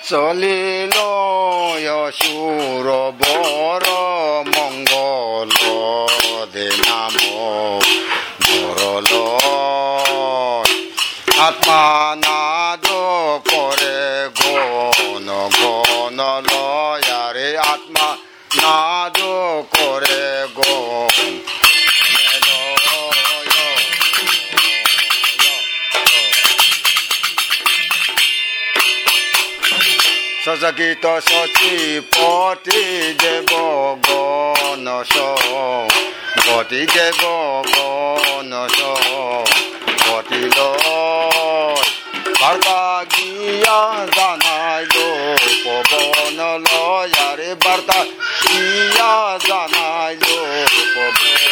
চলিল সুর বর মঙ্গল দে নাম বরল আত্মা নাদ করে গণ গণ লয়ারে আত্মা নাদ করে গণ সচকিত সচি পতি দেব গণস গতি দেব গণস গতিল বার্তা গিয়া জানাইল পবন লয়ারে বার্তা গিয়া জানাইল পবন